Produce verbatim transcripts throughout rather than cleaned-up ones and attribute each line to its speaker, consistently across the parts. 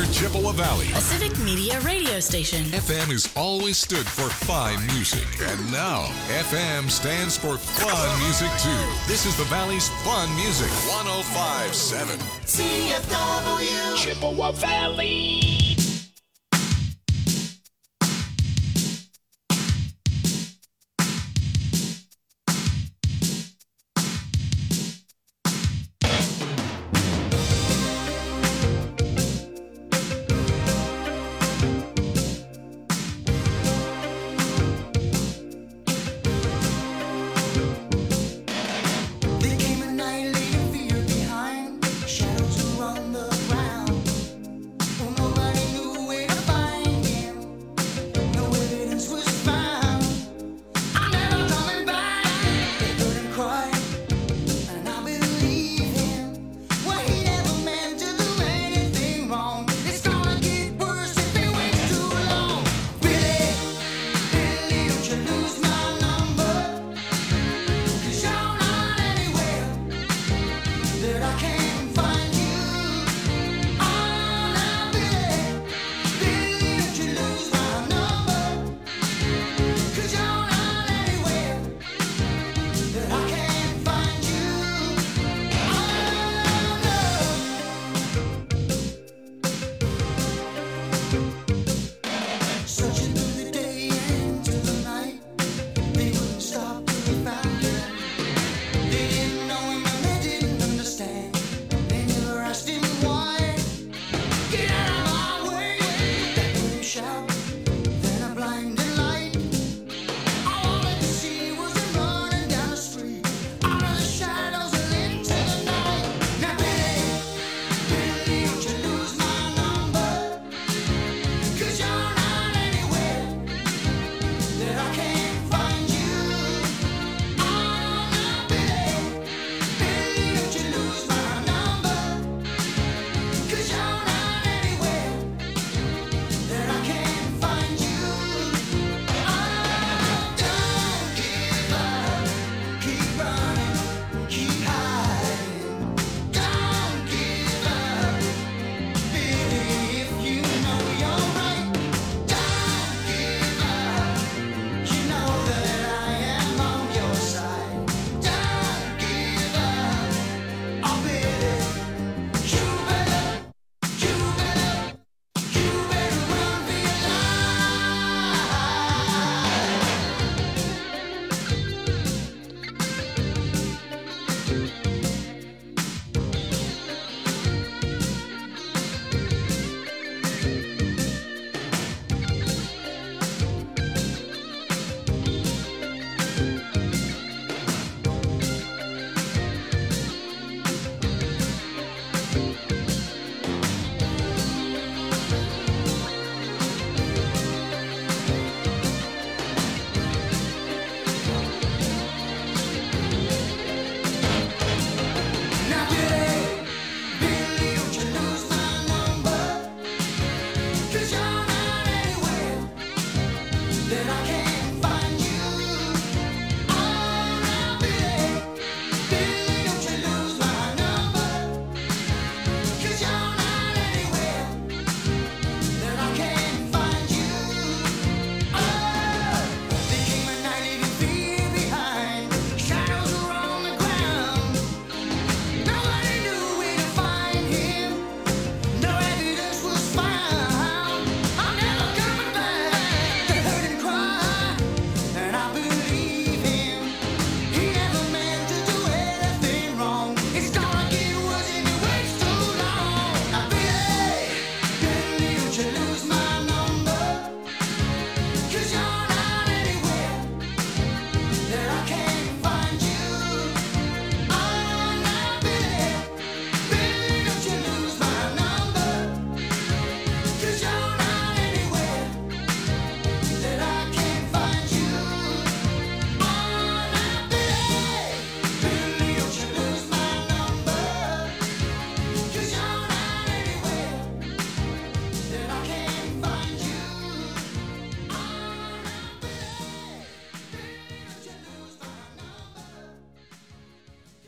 Speaker 1: near Chippewa Valley.
Speaker 2: A Civic Media radio station.
Speaker 1: F M has always stood for fine music. And now, F M stands for fun music, too. This is the Valley's fun music. one oh five point seven.
Speaker 3: C F W.
Speaker 4: Chippewa Valley.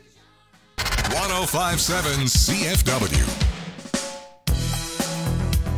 Speaker 1: one oh five point seven C F W.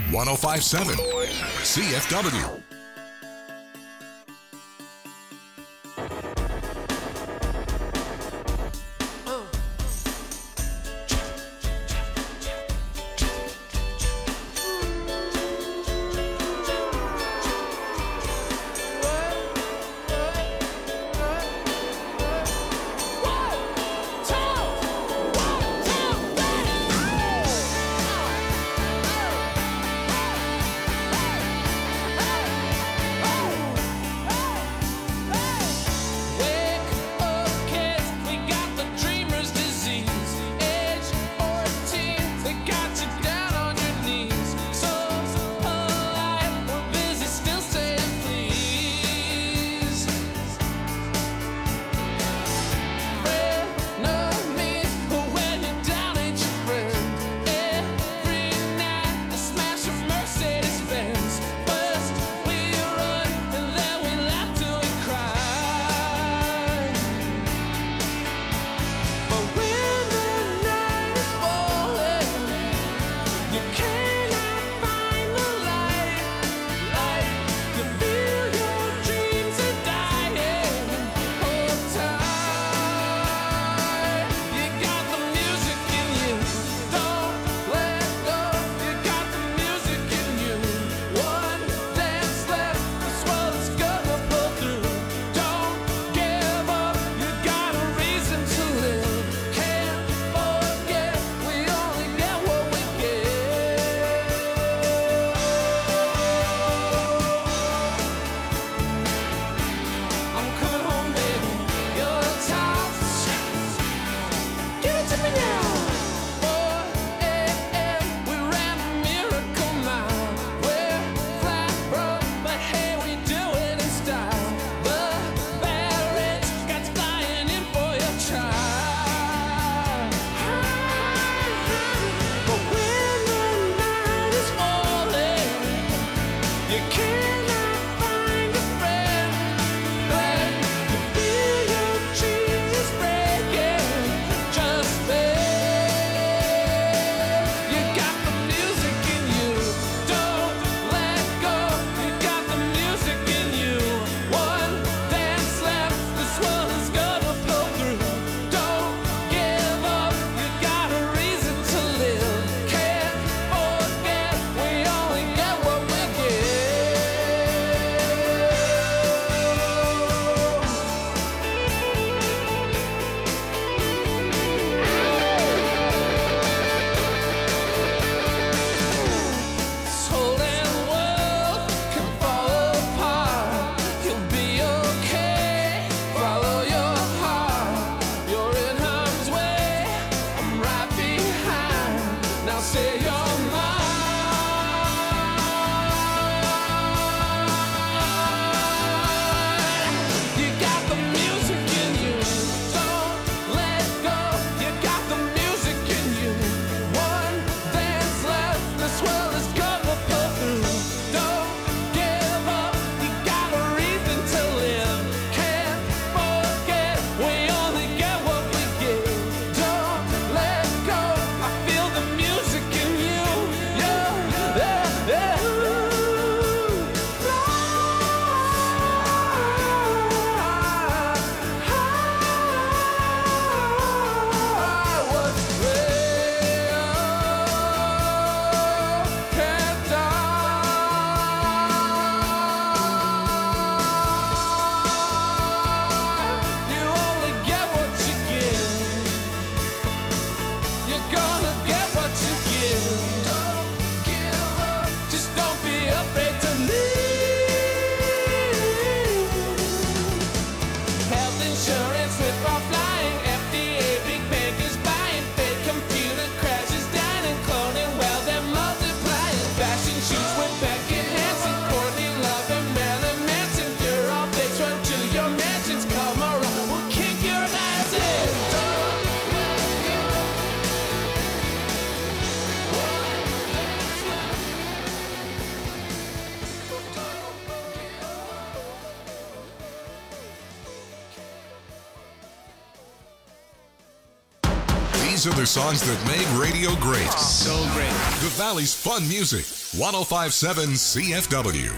Speaker 1: one oh five point seven C F W. These are the songs that made radio great.
Speaker 4: So great.
Speaker 1: The Valley's fun music. one oh five point seven C F W.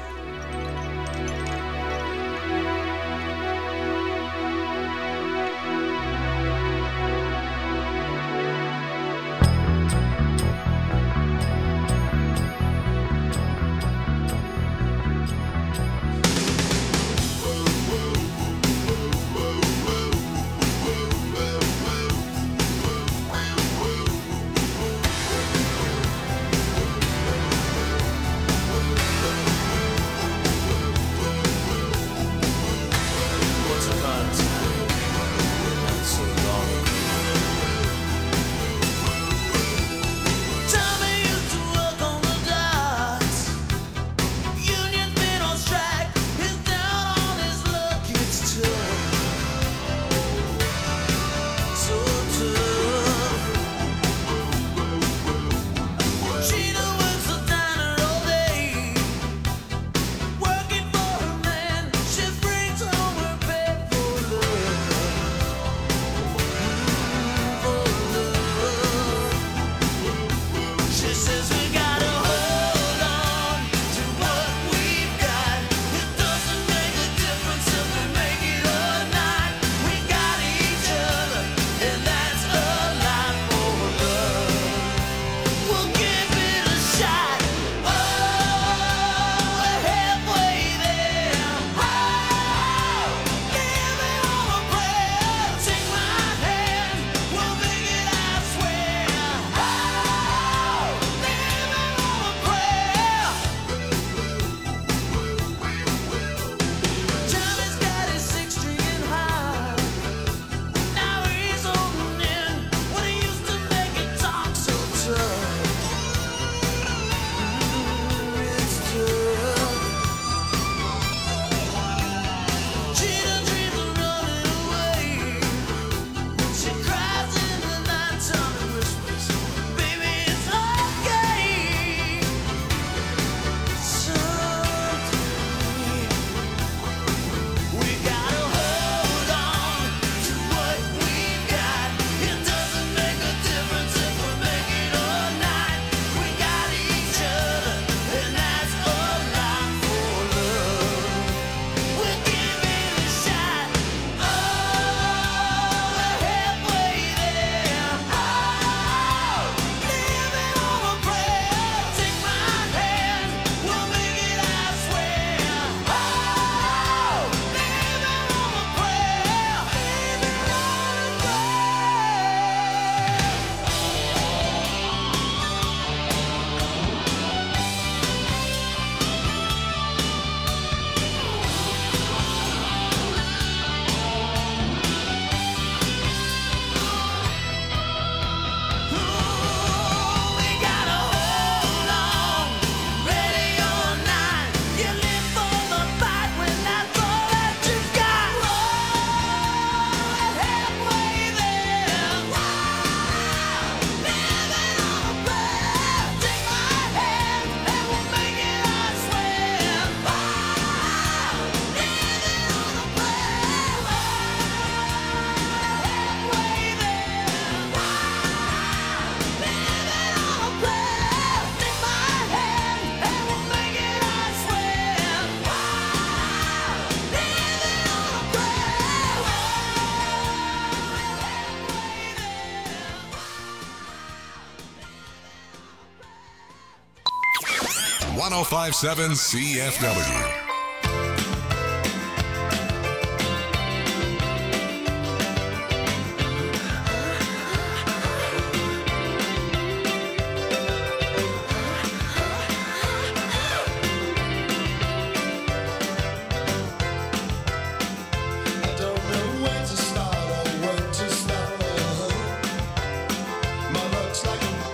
Speaker 1: one oh five point seven C F W.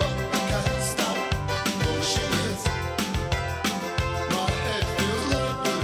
Speaker 4: My head feels like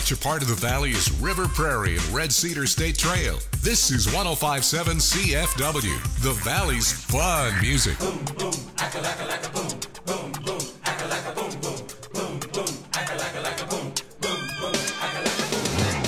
Speaker 1: Much a part of the valley is River Prairie and Red Cedar State Trail. This is one oh five point seven C F W, the valley's fun music.
Speaker 3: Boom, boom, ack-a-lacka-lacka, boom, boom, boom, ack-a-lacka, boom, boom, boom, boom, ack-a-lacka-lacka, boom, boom, boom, ack-a-lacka, boom,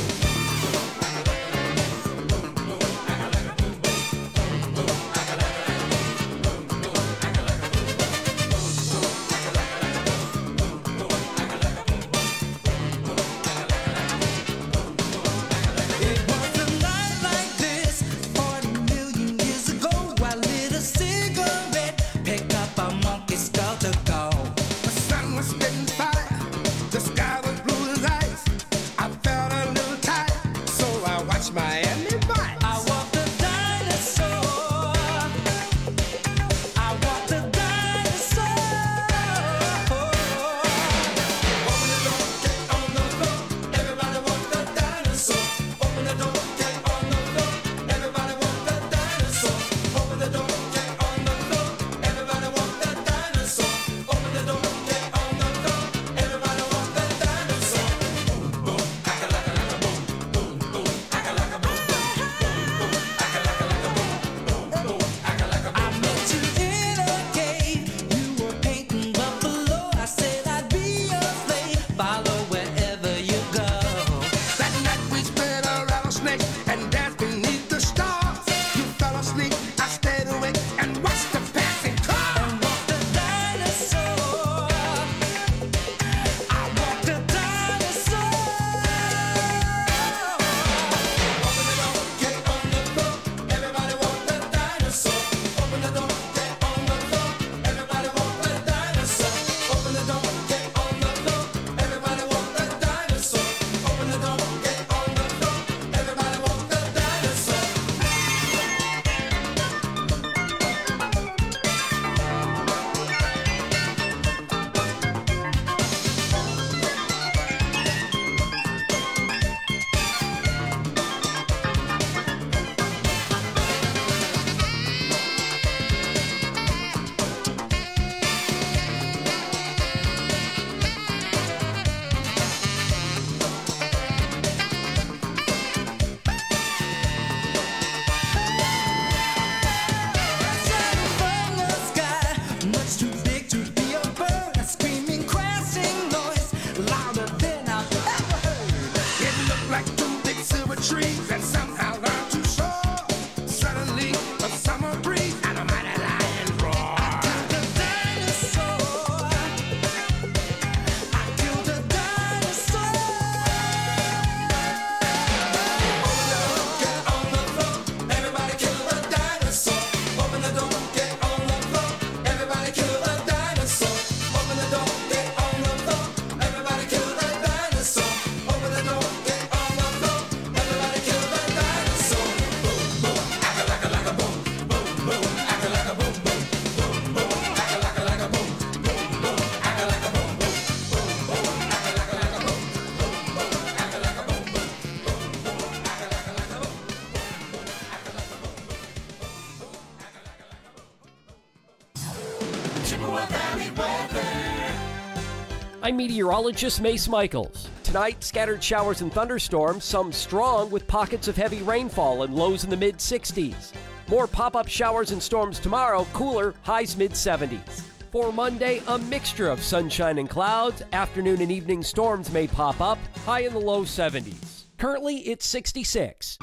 Speaker 4: I'm meteorologist Mace Michaels. Tonight, scattered showers and thunderstorms, some strong with pockets of heavy rainfall and lows in the mid sixties. More pop-up showers and storms tomorrow, cooler, highs mid seventies. For Monday, a mixture of sunshine and clouds. Afternoon and evening storms may pop up, high in the low seventies. Currently, it's sixty-six.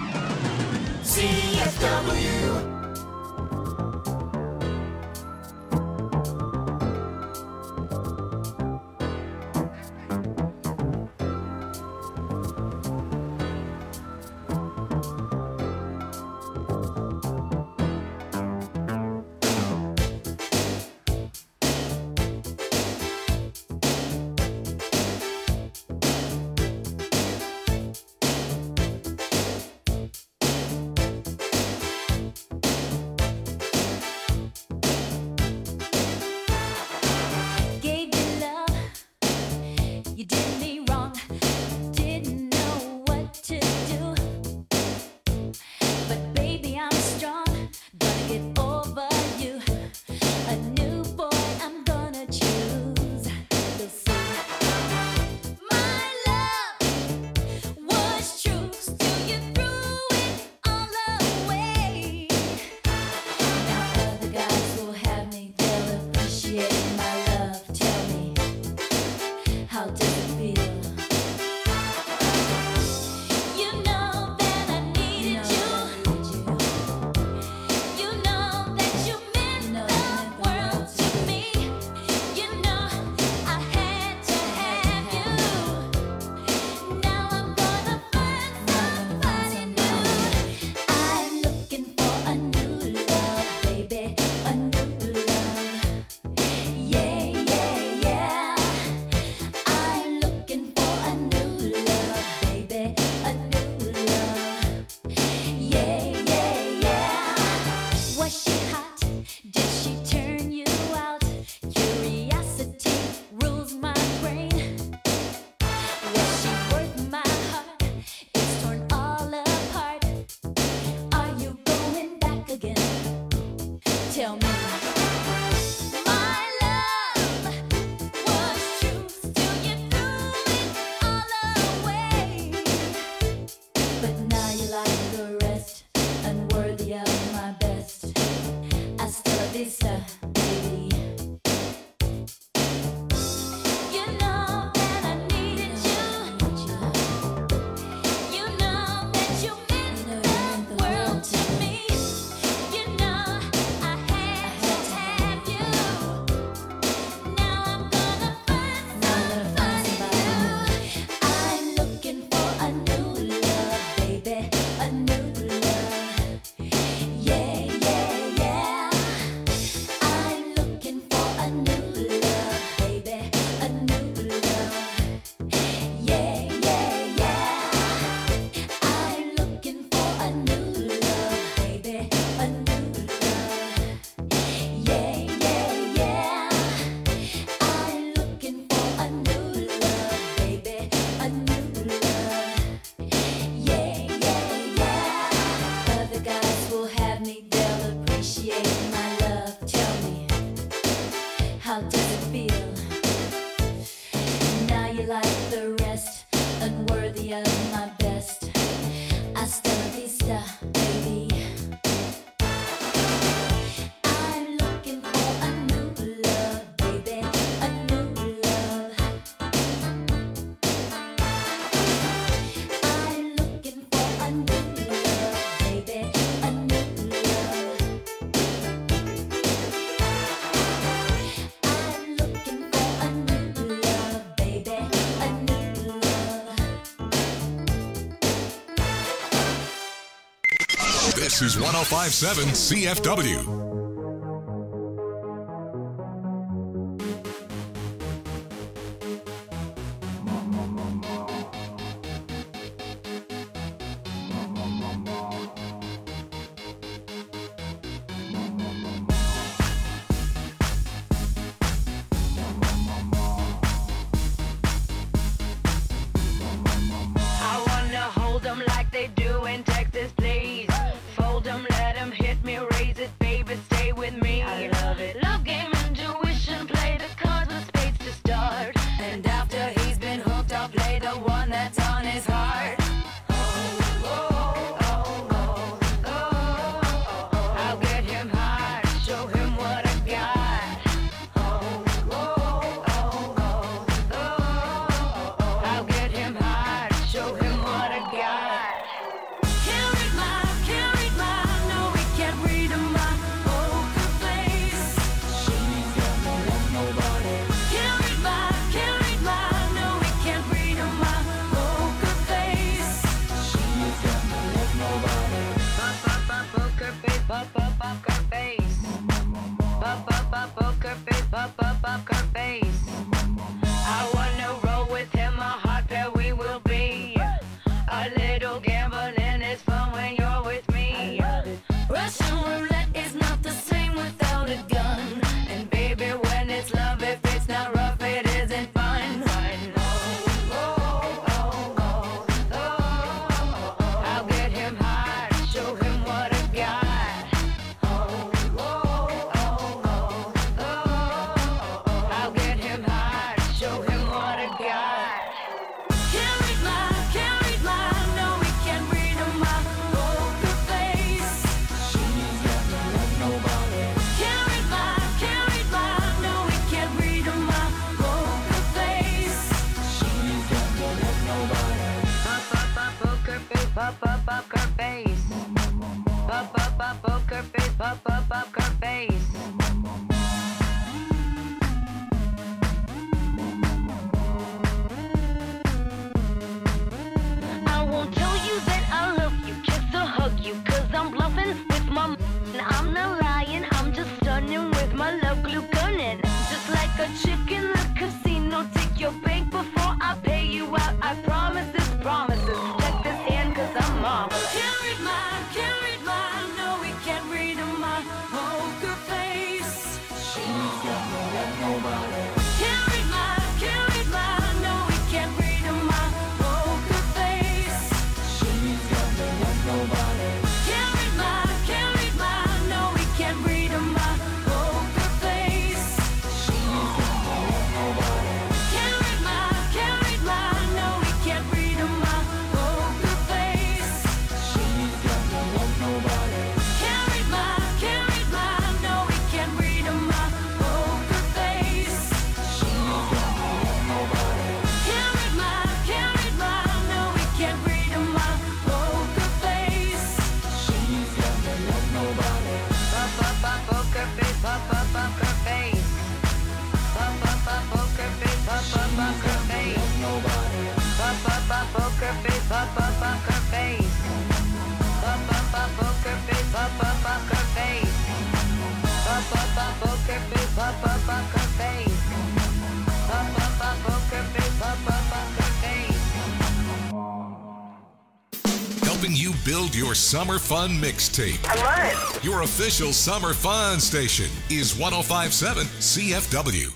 Speaker 3: C F W.
Speaker 5: vista, baby. You know that I needed you. You know that you meant the world to me. You know I had to have you. Now I'm gonna find, find you. I'm looking for a new love, baby, a new love. Yeah, yeah, yeah. I'm looking for a new love, baby, a new love. Yeah, yeah, yeah. I'm looking for a new love, baby, a new love. Yeah, yeah, yeah. I'm looking for a new love, baby, a new love. Yeah, yeah, yeah. Other guys will have me, they'll appreciate my love. Tell me, how does it feel? Now you like the rest, unworthy of my best. Hasta la vista, baby. I'm looking for a new love, baby, a new love. I'm looking for a new love, baby, a new love. I'm looking for a new love, baby, a new love.
Speaker 1: This is one oh five point seven C F W.
Speaker 6: I wanna hold 'em like they do in Texas, please. Fold 'em, let 'em hit me, raise it, baby, stay with me. I love it. Love game, intuition, play the cards with spades to start. And after he's been hooked, I'll play the one that's on his heart. I'll get him hard, show him what I got. I'll get him hard, show him what I got. Can't read my, can't read my, no, we can't read my poker face. She's got no love, nobody. Can't read my, can't read my, no, we can't read my poker face. She's got no love, nobody. Pop, pop, pop, poker face, pop, pop, poker face. Pop, pop, pop, poker face, pop, pop, poker face. I wanna roll with him, a hot pair we will be. A little gambling is fun when you're with me. Russian roulette is not the same without a gun. And baby, when it's love, if it's not rough, it isn't fun. I'll get him hard, show him what I got. I'll get him hard, show him what I got. Can't read my, can't read my, no, we can't read my poker face. She's got no love, nobody. Can't read my, can't read my, no, we can't read my poker face. She's got no love, nobody. Pop, pop, pop, poker face, pop, pop, poker face. Pop, pop, pop, poker face, pop, pop, poker face. I won't tell you that I love you, just to hug you, cause I'm bluffing with my m- I'm not lying, I'm just stunning with my love glue gunning. Just like a chick in the casino, take your bank before I pay you out. I promise this, promises. Check this hand, cause I'm marvelous. Can't read my, can't read my, no, we can't read my poker face. She's got no love, nobody. Can't read my, can't read my, no, we can't read my poker face. She's got no love, nobody. Can't read my, can't read my, no, we can't up, up, poker face. Up, up, up, poker face. Up, up, poker face. Up, up, up, poker face. Up, up, poker face. Up, up, up, poker face. Up, up, poker face.
Speaker 1: Helping you build your summer fun mixtape.
Speaker 7: I love it.
Speaker 1: Your official summer fun station is one oh five point seven C F W.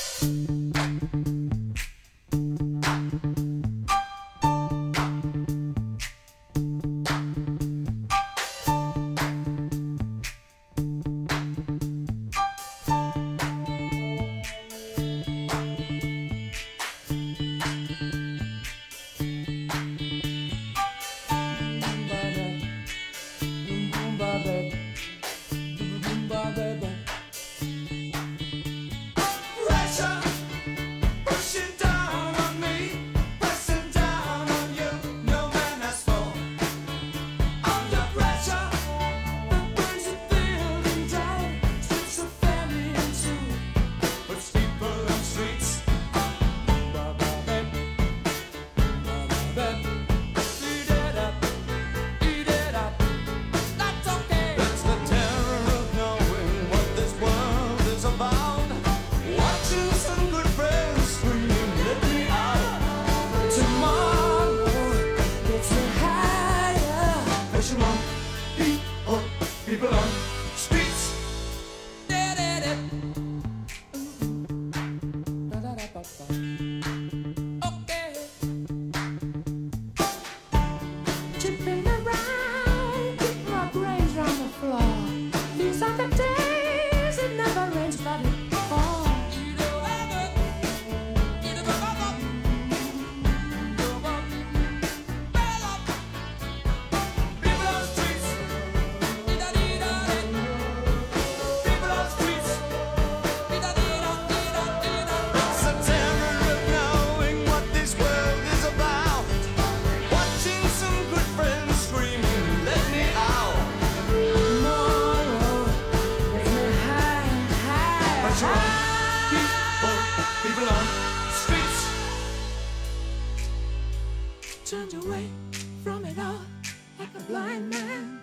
Speaker 8: Turned away from it all like a blind man.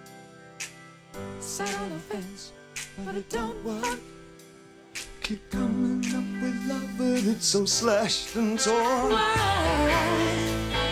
Speaker 8: Sat on the fence, but it don't work.
Speaker 9: Keep coming up with love, but it's so slashed and torn.
Speaker 8: Why?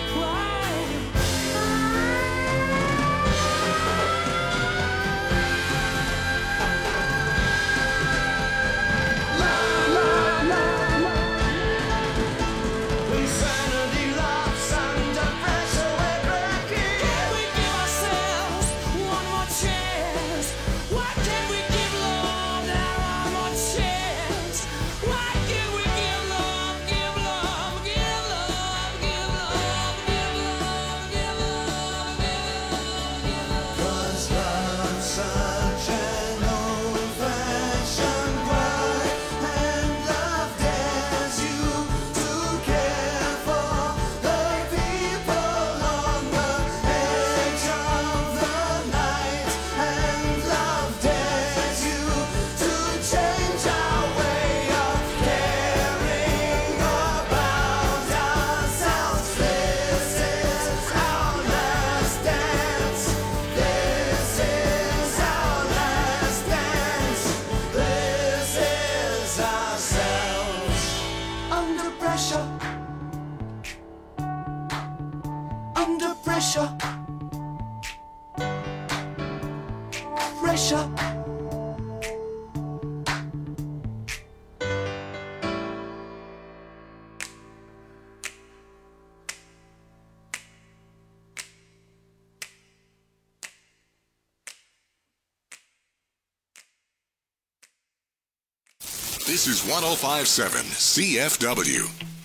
Speaker 1: This is one oh five point seven C F W.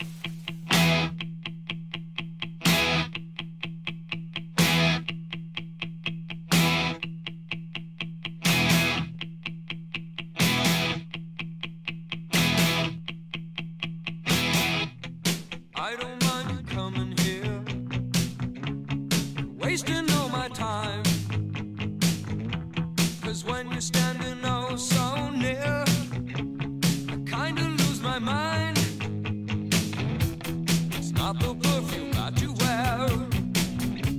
Speaker 10: I don't mind you coming here, wasting all my time. 'Cause when you're standing oh so near, I kinda lose my mind. It's not the perfume that you wear,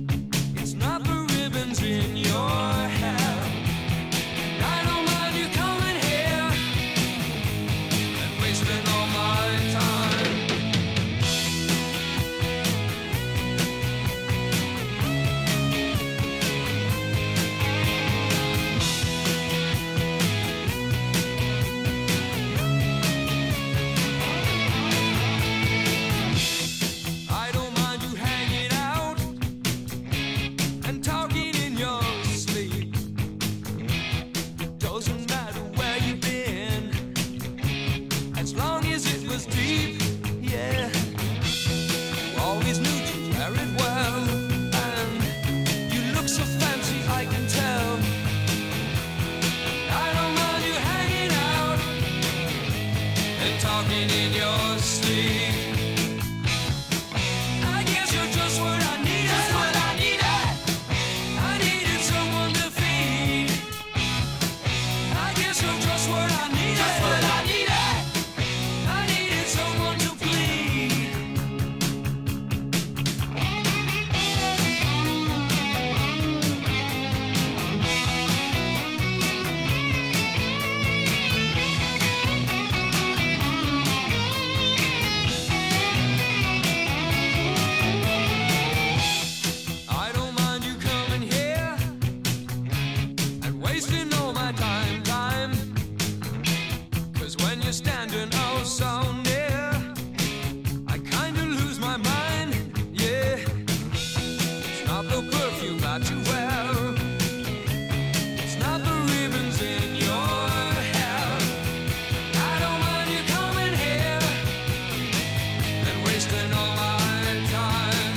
Speaker 10: wasting all my time, time. Cause when you're standing oh so near, I kinda lose my mind, yeah. It's not the perfume that you wear, it's not the ribbons in your hair. I don't mind you coming here and wasting all my time.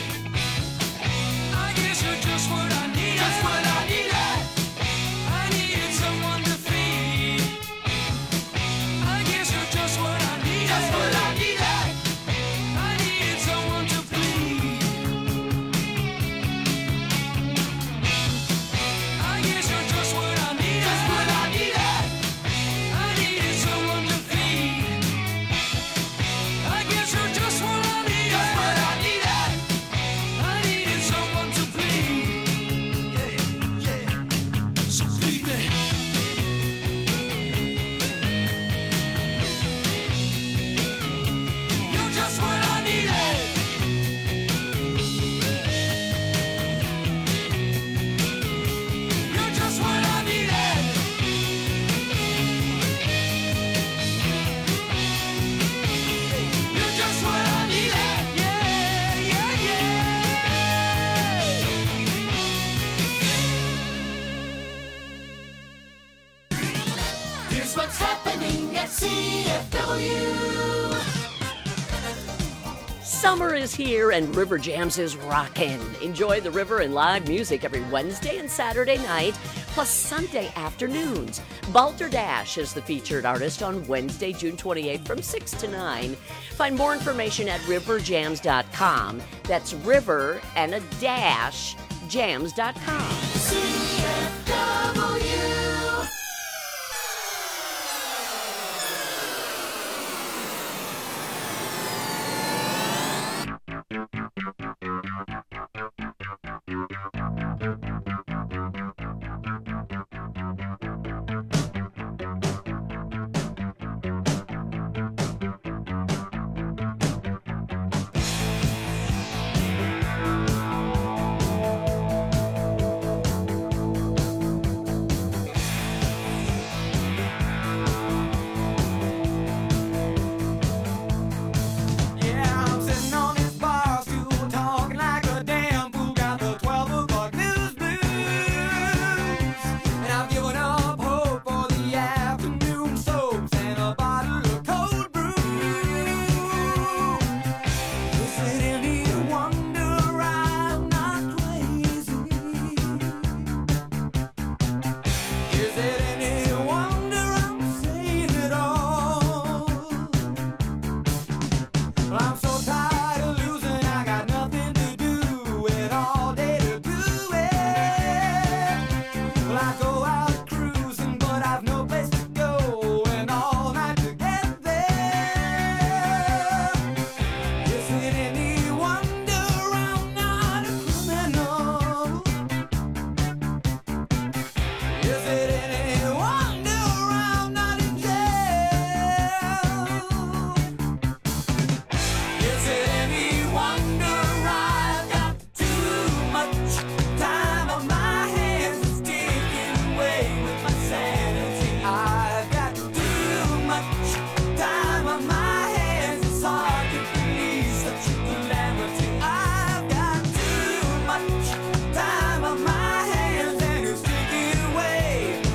Speaker 10: I guess you're just what I need. Just what I needed. I needed someone to feed. I guess you're just what I needed. Just what I needed. I needed someone to please. I guess you're just what I needed. Just what I needed. I needed someone to feed. I guess you're just what I needed. Just what I needed. I needed someone to please. Yeah, yeah. So please me. You're just what I needed. You're just what I needed. You're just what I needed. Yeah, yeah, yeah.
Speaker 6: Here's what's happening at C F W.
Speaker 7: Summer is here and River Jams is rockin'. Enjoy the river and live music every Wednesday and Saturday night, plus Sunday afternoons. Balderdash is the featured artist on Wednesday, June twenty-eighth from six to nine. Find more information at river jams dot com. That's river and a dash, jams dot com.
Speaker 6: C F W.
Speaker 10: Yeah, I'm sitting on this bar stool talking like a damn fool. Got the twelve o'clock news blues, and I've given up hope for the afternoon soaps and a bottle of cold brew. Is it any wonder I'm not crazy? Is it any wonder I'm saying it all? Well, I'm so tired of losing, I got nothing to do with all day to do it. Well, I go out cruising, but I've no place to go, and all night to get there. Is it any wonder I'm not a criminal? Is it any wonder I'm not in jail? Is it any wonder I've got too much time on my hands? It's taking away with my sanity. I've got too much time on my hands. It's hard to believe such a calamity. I've got too much time on my hands, and it's taking away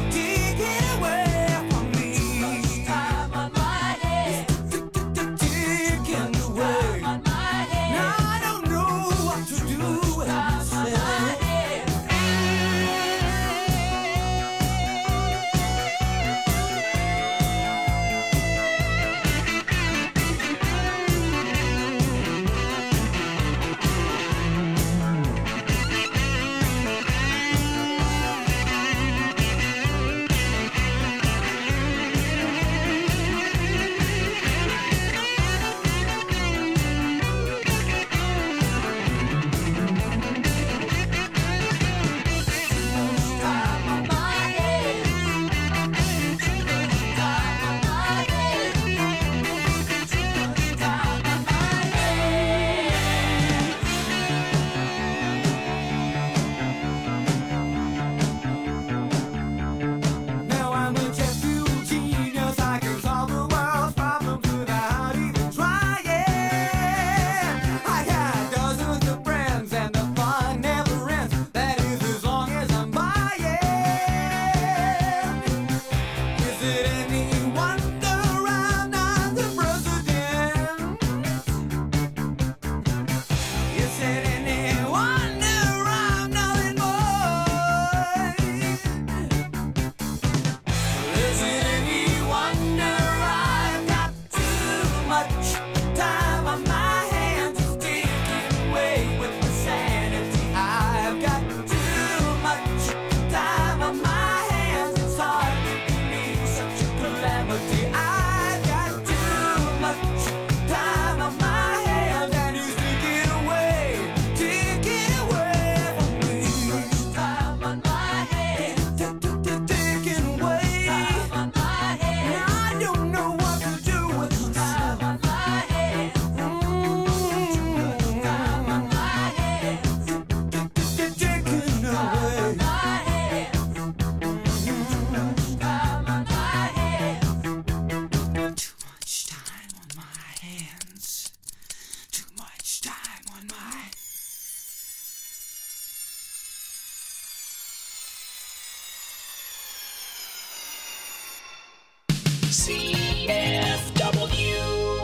Speaker 11: C F W.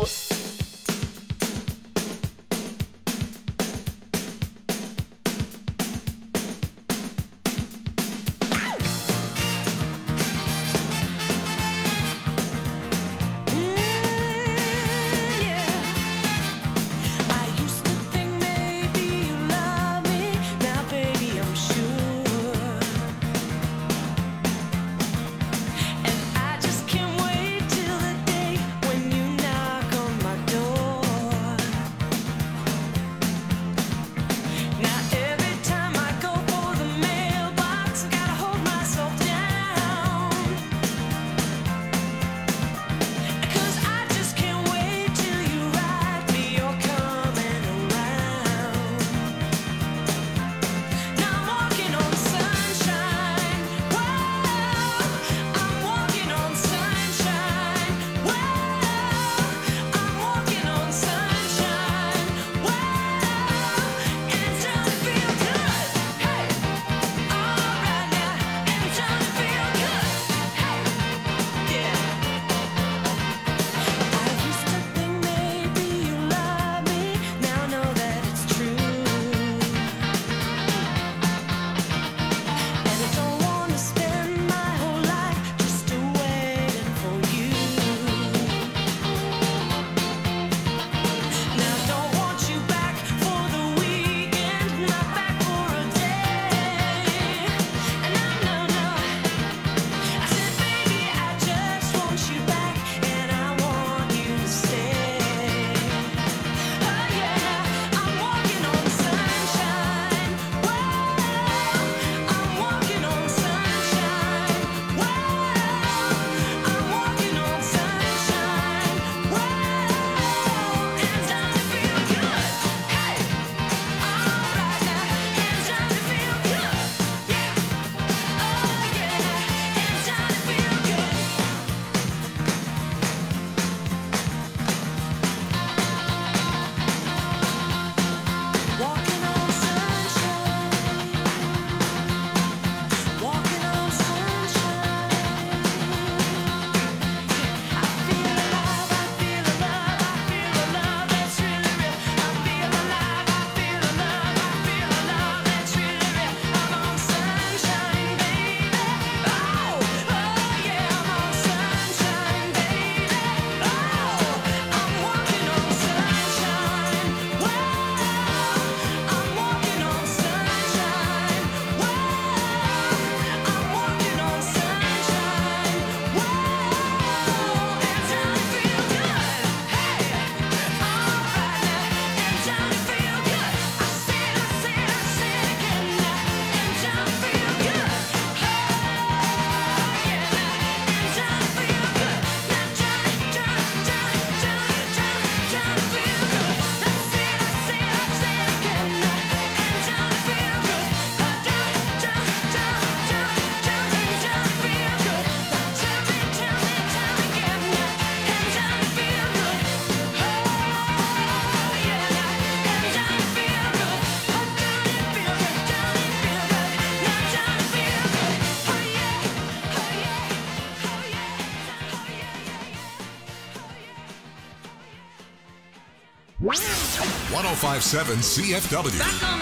Speaker 1: one oh five point seven C F W.
Speaker 12: Back on the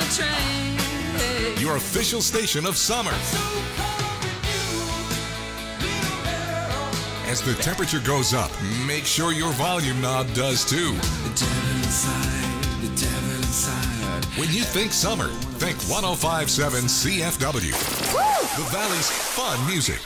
Speaker 12: train.
Speaker 1: Your official station of summer. As the temperature goes up, make sure your volume knob does too.
Speaker 10: The devil inside, the devil inside.
Speaker 1: When you think summer, think one oh five point seven C F W. The Valley's fun music.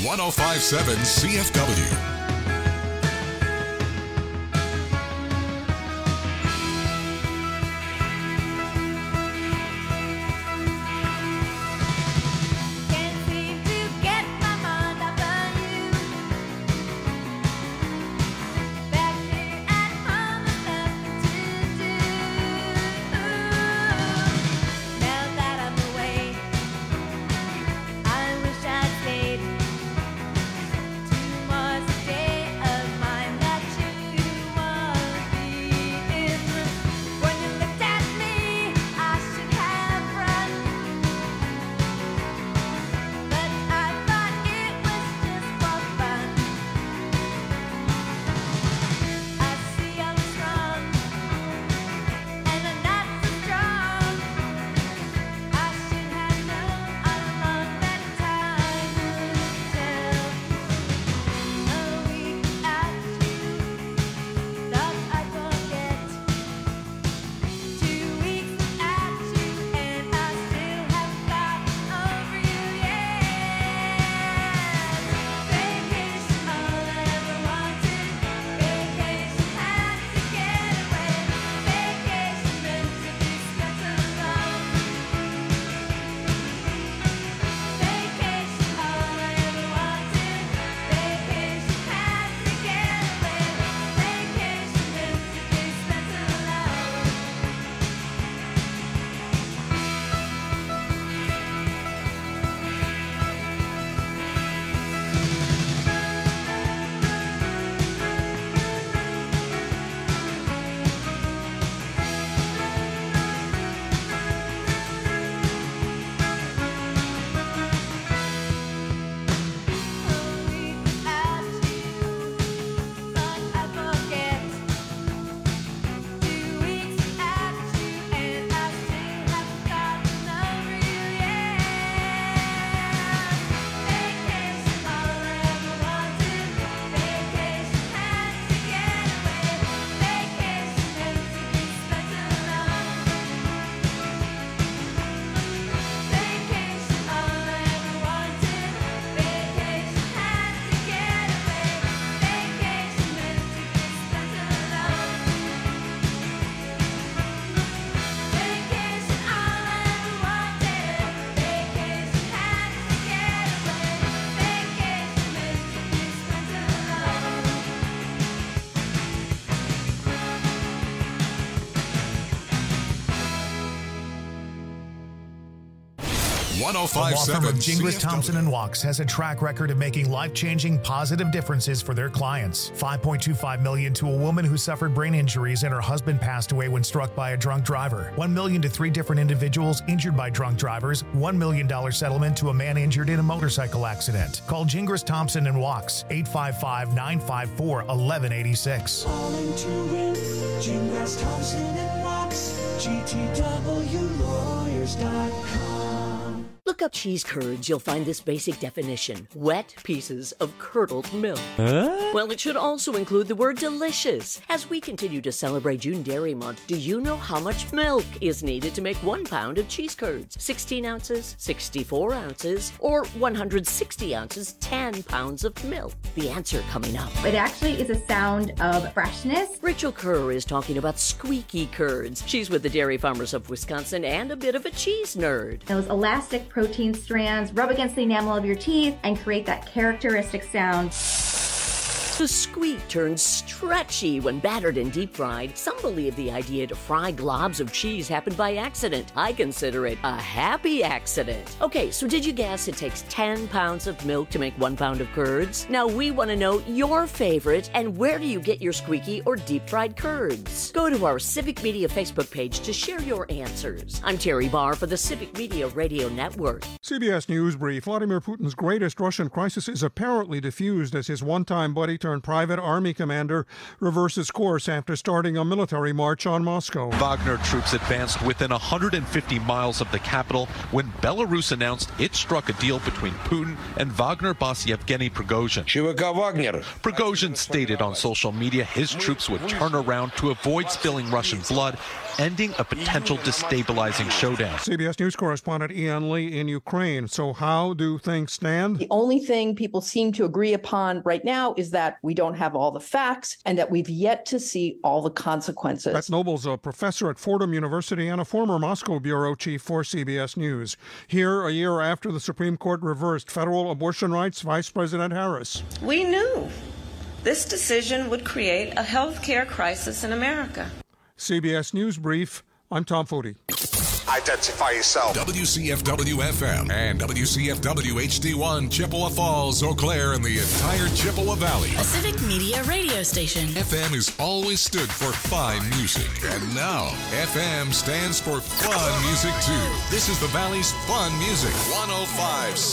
Speaker 1: one oh five point seven C F W.
Speaker 5: Can't seem to get my mind off of you. Back here at home, there's nothing to do. Now that I'm away, I wish I'd stayed. Tomorrow's a day of mine that you won't be in. When you looked at me, I should have run. But I thought it was just for fun. I see I was wrong, and I'm not so strong. I should have known all along that time would tell. A week without you, thought I'd forget. Two weeks without you, and I still haven't gotten over you yet. Vacation, all I ever wanted. Vacation, had to get away. Vacation, meant to be spent alone. Vacation, all I ever wanted. Vacation, had to get away. Vacation, meant to be spent alone. A week without you, thought I'd forget. Two weeks without you, and I still haven't gotten over you yet. Vacation, all I ever wanted. Vacation, had to get away. Vacation, meant to be spent alone. Vacation, all I ever wanted. Vacation, had to get away. Vacation, meant to be spent alone. Vacation, all I ever wanted. Vacation, had to get away. Vacation, meant to be spent alone.
Speaker 1: one oh
Speaker 13: The
Speaker 1: five
Speaker 13: law
Speaker 1: point
Speaker 13: firm of
Speaker 1: seven
Speaker 13: Gingras
Speaker 1: C F W.
Speaker 13: Thompson and Walks has a track record of making life-changing, positive differences for their clients. five point two five million dollars to a woman who suffered brain injuries and her husband passed away when struck by a drunk driver. one million dollars to three different individuals injured by drunk drivers. one million dollars settlement to a man injured in a motorcycle accident. Call Gingras Thompson and Walks, eight five five, nine five four, one one eight six.
Speaker 9: Calling to win, Gingras Thompson and Walks, G T W lawyers dot com.
Speaker 7: Look up cheese curds, you'll find this basic definition: wet pieces of curdled milk. Well, it should also include the word delicious. As we continue to celebrate June Dairy Month, do you know how much milk is needed to make one pound of cheese curds? sixteen ounces, sixty-four ounces, or one hundred sixty ounces, ten pounds of milk? The answer coming up.
Speaker 14: It actually is a sound of freshness.
Speaker 7: Rachel Kerr is talking about squeaky curds. She's with the Dairy Farmers of Wisconsin and a bit of a cheese nerd.
Speaker 14: Those elastic protein strands rub against the enamel of your teeth and create that characteristic sound.
Speaker 7: The squeak turns stretchy when battered and deep fried. Some believe the idea to fry globs of cheese happened by accident. I consider it a happy accident. Okay, so did you guess it takes ten pounds of milk to make one pound of curds? Now we want to know your favorite and where do you get your squeaky or deep fried curds? Go to our Civic Media Facebook page to share your answers. I'm Terry Barr for the Civic Media Radio Network.
Speaker 15: C B S News Brief. Vladimir Putin's greatest Russian crisis is apparently diffused as his one-time buddy turned private army commander reverses course after starting a military march on Moscow.
Speaker 16: Wagner troops advanced within one hundred fifty miles of the capital when Belarus announced it struck a deal between Putin and Wagner boss Yevgeny Prigozhin. Prigozhin stated on social media his troops would turn around to avoid spilling Russian blood ending a potential destabilizing showdown.
Speaker 15: C B S News correspondent Ian Lee in Ukraine. So how do things stand?
Speaker 17: The only thing people seem to agree upon right now is that we don't have all the facts and that we've yet to see all the consequences.
Speaker 15: Beth Noble's a professor at Fordham University and a former Moscow bureau chief for C B S News. Here, a year after the Supreme Court reversed federal abortion rights, Vice President Harris.
Speaker 18: We knew this decision would create a health care crisis in America.
Speaker 15: C B S News Brief, I'm Tom Foti.
Speaker 1: Identify yourself. W C F W F M and W C F W H D one, Chippewa Falls, Eau Claire, and the entire Chippewa Valley.
Speaker 2: A civic media radio station.
Speaker 1: F M has always stood for fine music, and now F M stands for fun music too. This is the Valley's fun music, one oh five point seven.